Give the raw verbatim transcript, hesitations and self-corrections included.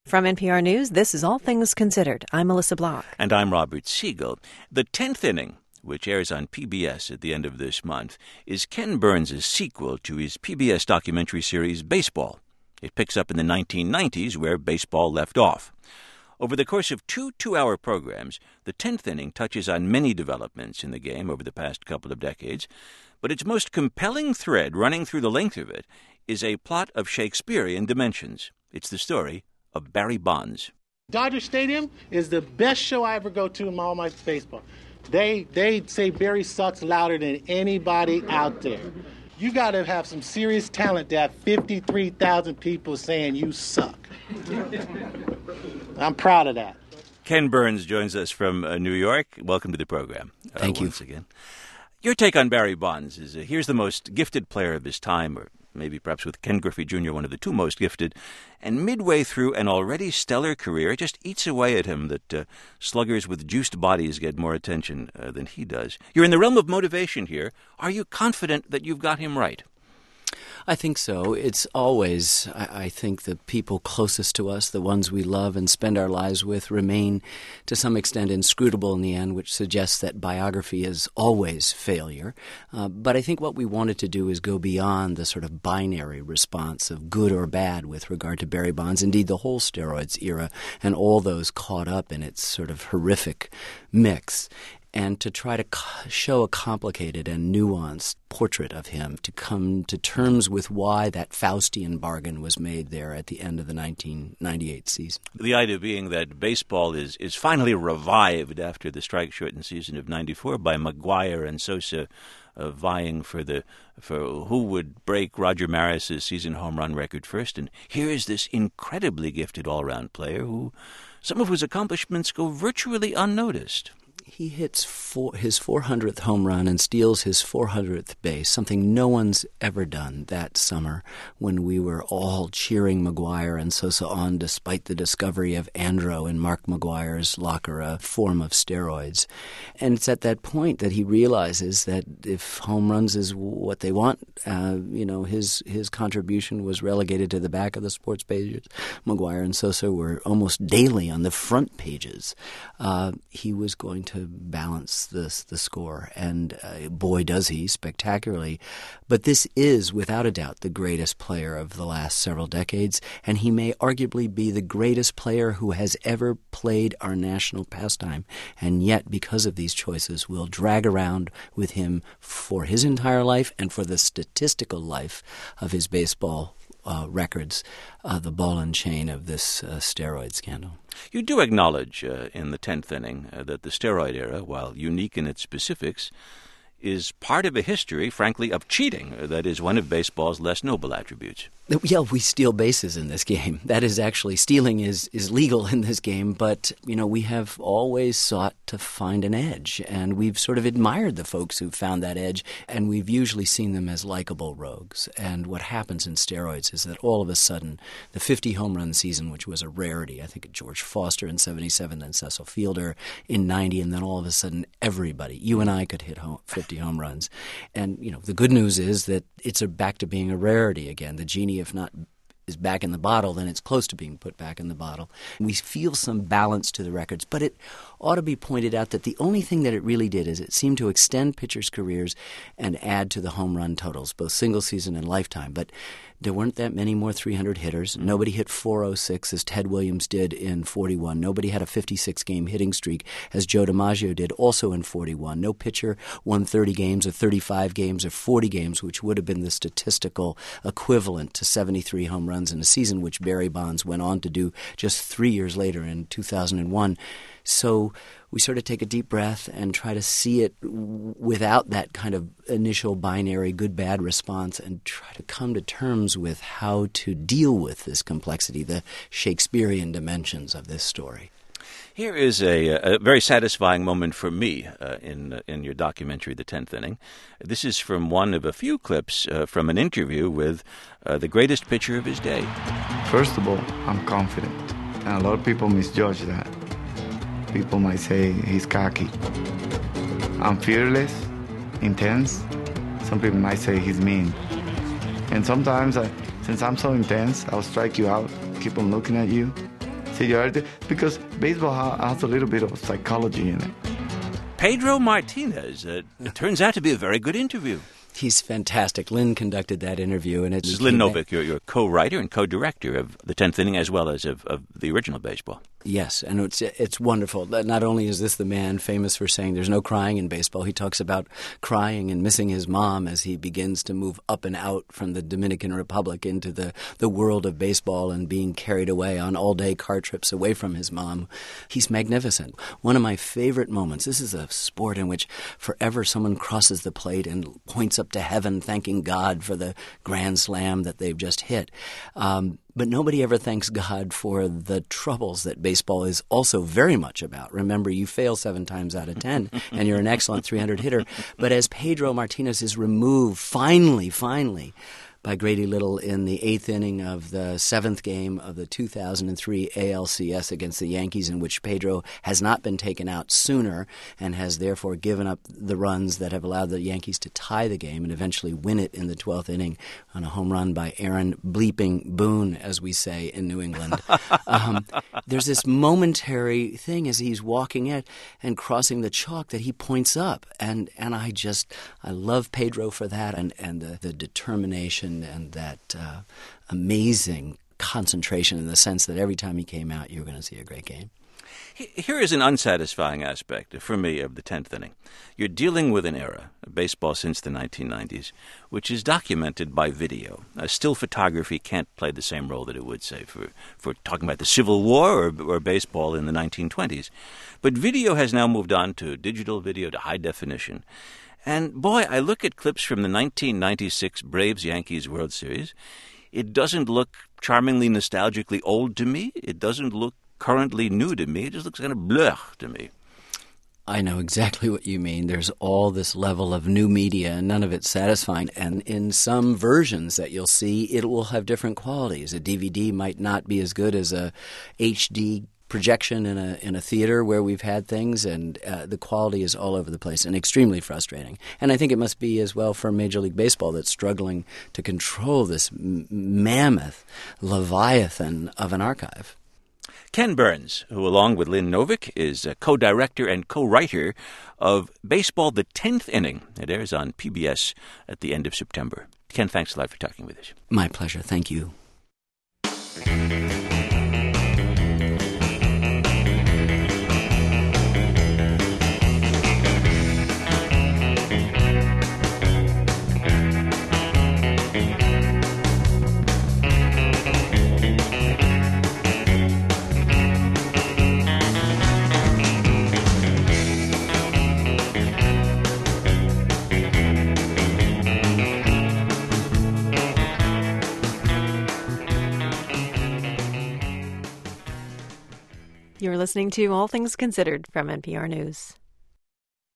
From N P R News, this is All Things Considered. I'm Melissa Block. And I'm Robert Siegel. The tenth Inning, which airs on P B S at the end of this month, is Ken Burns' sequel to his P B S documentary series Baseball. It picks up in the nineteen nineties, where baseball left off. Over the course of two two-hour programs, the tenth Inning touches on many developments in the game over the past couple of decades, but its most compelling thread running through the length of it is a plot of Shakespearean dimensions. It's the story of Barry Bonds. Dodger Stadium is the best show I ever go to in all my baseball. They they say Barry sucks louder than anybody out there. You got to have some serious talent to have fifty-three thousand people saying you suck. I'm proud of that. Ken Burns joins us from uh, New York. Welcome to the program. Uh, Thank you. Once again. Your take on Barry Bonds is uh, here's the most gifted player of his time, or maybe perhaps with Ken Griffey Junior, one of the two most gifted, and midway through an already stellar career, it just eats away at him that uh, sluggers with juiced bodies get more attention uh, than he does. You're in the realm of motivation here. Are you confident that you've got him right? I think so. It's always, I, I think, the people closest to us, the ones we love and spend our lives with, remain to some extent inscrutable in the end, which suggests that biography is always failure. Uh, but I think what we wanted to do is go beyond the sort of binary response of good or bad with regard to Barry Bonds, indeed the whole steroids era, and all those caught up in its sort of horrific mix, and to try to show a complicated and nuanced portrait of him, to come to terms with why that Faustian bargain was made there at the end of the nineteen ninety-eight season. The idea being that baseball is, is finally revived after the strike-shortened season of ninety-four by McGwire and Sosa uh, vying for the for who would break Roger Maris's season home run record first. And here is this incredibly gifted all-around player who some of whose accomplishments go virtually unnoticed. He hits four, his four hundredth home run and steals his four hundredth base, something no one's ever done that summer when we were all cheering McGwire and Sosa on despite the discovery of Andro in Mark McGwire's locker, a form of steroids. And it's at that point that he realizes that if home runs is what they want, uh, you know, his, his contribution was relegated to the back of the sports pages. McGwire and Sosa were almost daily on the front pages. Uh, he was going to balance this, the score, and uh, boy does he spectacularly. But this is without a doubt the greatest player of the last several decades, and he may arguably be the greatest player who has ever played our national pastime, and yet because of these choices we'll drag around with him for his entire life and for the statistical life of his baseball Uh, records, uh, the ball and chain of this uh, steroid scandal. You do acknowledge uh, in the tenth Inning uh, that the steroid era, while unique in its specifics, is part of a history, frankly, of cheating. That is one of baseball's less noble attributes. Yeah, we steal bases in this game. That is actually, stealing is, is legal in this game, but, you know, we have always sought to find an edge, and we've sort of admired the folks who've found that edge, and we've usually seen them as likable rogues. And what happens in steroids is that all of a sudden, the fifty home run season, which was a rarity, I think George Foster in seventy-seven, then Cecil Fielder in ninety, and then all of a sudden everybody, you and I could hit home, fifty home runs. And, you know, the good news is that it's a, back to being a rarity again. The genie, if not is back in the bottle, then it's close to being put back in the bottle. We feel some balance to the records, but it ought to be pointed out that the only thing that it really did is it seemed to extend pitchers' careers and add to the home run totals, both single season and lifetime. But there weren't that many more three hundred hitters. Nobody hit four oh six as Ted Williams did in forty-one. Nobody had a fifty-six game hitting streak as Joe DiMaggio did also in forty-one. No pitcher won thirty games or thirty-five games or forty games, which would have been the statistical equivalent to seventy-three home runs in a season, which Barry Bonds went on to do just three years later in two thousand one. So we sort of take a deep breath and try to see it w- without that kind of initial binary good-bad response and try to come to terms with how to deal with this complexity, the Shakespearean dimensions of this story. Here is a, a very satisfying moment for me uh, in uh, in your documentary, The tenth Inning. This is from one of a few clips uh, from an interview with uh, the greatest pitcher of his day. First of all, I'm confident, and a lot of people misjudge that. People might say he's cocky. I'm fearless, intense. Some people might say he's mean. And sometimes, I, since I'm so intense, I'll strike you out, keep on looking at you, seniority, because baseball ha- has a little bit of psychology in it. Pedro Martinez, uh, it turns out to be a very good interview. He's fantastic. Lynn conducted that interview, and it's This is Lynn Novick, your, your co-writer and co-director of the tenth Inning as well as of, of the original baseball. Yes, and it's it's wonderful. Not only is this the man famous for saying there's no crying in baseball, he talks about crying and missing his mom as he begins to move up and out from the Dominican Republic into the, the world of baseball and being carried away on all-day car trips away from his mom. He's magnificent. One of my favorite moments, this is a sport in which forever someone crosses the plate and points up to heaven thanking God for the grand slam that they've just hit. Um, But nobody ever thanks God for the troubles that baseball is also very much about. Remember, you fail seven times out of ten, and you're an excellent three hundred hitter. But as Pedro Martinez is removed, finally, finally, by Grady Little in the eighth inning of the seventh game of the two thousand three A L C S against the Yankees, in which Pedro has not been taken out sooner and has therefore given up the runs that have allowed the Yankees to tie the game and eventually win it in the twelfth inning on a home run by Aaron Bleeping Boone, as we say in New England. um, there's this momentary thing as he's walking in and crossing the chalk that he points up. And, and I just, I love Pedro for that and, and the, the determination and that uh, amazing concentration in the sense that every time he came out, you were going to see a great game. Here is an unsatisfying aspect, for me, of the tenth inning. You're dealing with an era of baseball since the nineteen nineties, which is documented by video. Uh, still photography can't play the same role that it would, say, for, for talking about the Civil War or, or baseball in the nineteen twenties. But video has now moved on to digital video, to high definition. And, boy, I look at clips from the nineteen ninety-six Braves-Yankees World Series. It doesn't look charmingly nostalgically old to me. It doesn't look currently new to me. It just looks kind of blech to me. I know exactly what you mean. There's all this level of new media, and none of it's satisfying. And in some versions that you'll see, it will have different qualities. A D V D might not be as good as a H D projection in a in a theater where we've had things, and uh, the quality is all over the place and extremely frustrating. And I think it must be as well for Major League Baseball that's struggling to control this m- mammoth leviathan of an archive. Ken Burns, who along with Lynn Novick is a co-director and co-writer of Baseball the tenth Inning. It airs on P B S at the end of September. Ken, thanks a lot for talking with us. My pleasure. Thank you. You're listening to All Things Considered from N P R News.